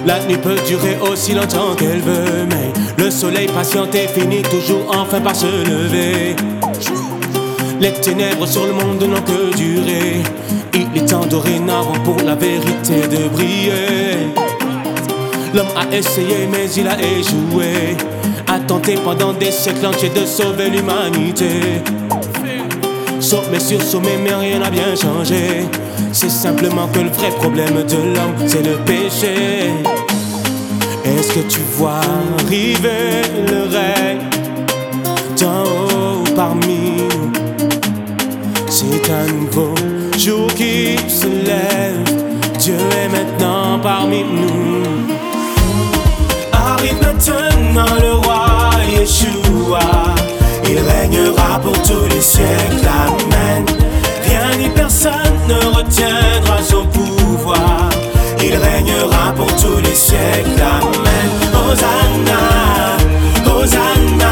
La nuit peut durer aussi longtemps qu'elle veut, mais le soleil patienté finit toujours enfin par se lever. Les ténèbres sur le monde n'ont que duré. Il est temps dorénavant pour la vérité de briller. L'homme a essayé mais il a échoué, a tenté pendant des siècles entiers de sauver l'humanité. Sommet sur sommet mais rien n'a bien changé. C'est simplement que le vrai problème de l'homme c'est le péché. Est-ce que tu vois arriver le règne d'en haut parmi nous? C'est un nouveau jour qui se lève. Dieu est maintenant parmi nous. Arrive maintenant le roi Yeshua. Il régnera pour tous les siècles, amen. Rien ni personne ne retiendra son pouvoir. Il régnera pour tous les siècles, amen. Hosanna, Hosanna.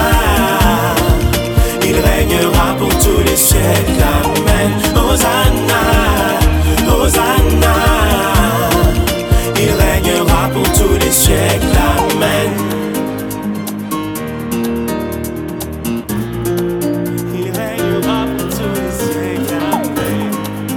Il régnera pour tous les siècles, amen. Hosanna, Hosanna. Il régnera pour tous les siècles, amen. Il régnera pour tous les siècles, amen.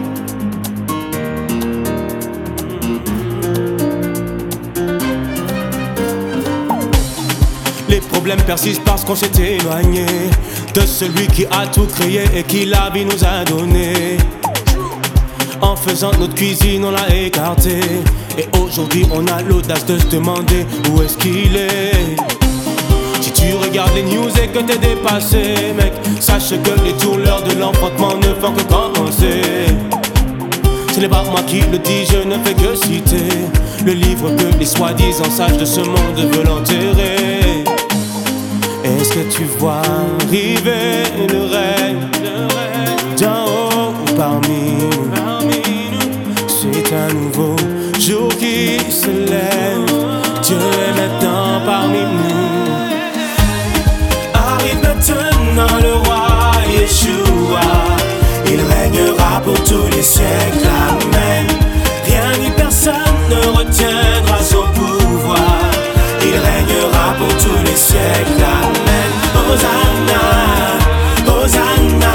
Les problèmes persistent parce qu'on s'est éloigné de celui qui a tout créé et qui la vie nous a donné. En faisant notre cuisine on l'a écarté, et aujourd'hui on a l'audace de se demander où est-ce qu'il est. Si tu regardes les news et que t'es dépassé, mec, sache que les tourneurs de l'enfantement ne font que commencer. Ce n'est pas moi qui le dis, je ne fais que citer le livre que les soi-disant sages de ce monde veulent enterrer. Est-ce que tu vois arriver le règne d'en haut parmi nous? C'est un nouveau jour qui se lève. Dieu est maintenant parmi nous. Arrive maintenant le roi Yeshua. Il régnera pour tous les siècles, amen. Rien ni personne ne retiendra son pouvoir. Il régnera pour tous les siècles, amen. Hosanna, Hosanna.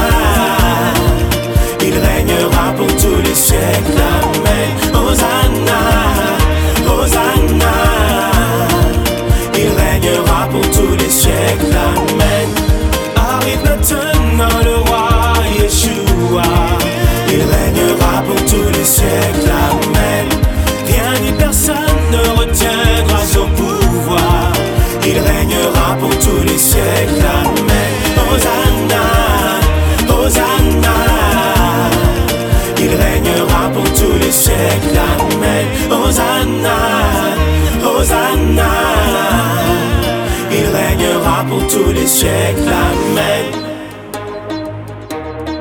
Il régnera pour tous les siècles, amen. Hosanna, Hosanna. Il régnera pour tous les siècles, amen. Arrive maintenant le roi Yeshua. Il régnera pour tous les siècles, amen. Rien ni personne ne retiendra son pouvoir. Il régnera pour tous les siècles, amen. Hosanna, Hosanna. Il régnera pour tous les siècles, amen. Hosanna, Hosanna. Il régnera pour tous les siècles, amen.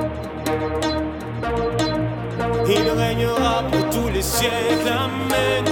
Il régnera pour tous les siècles, amen.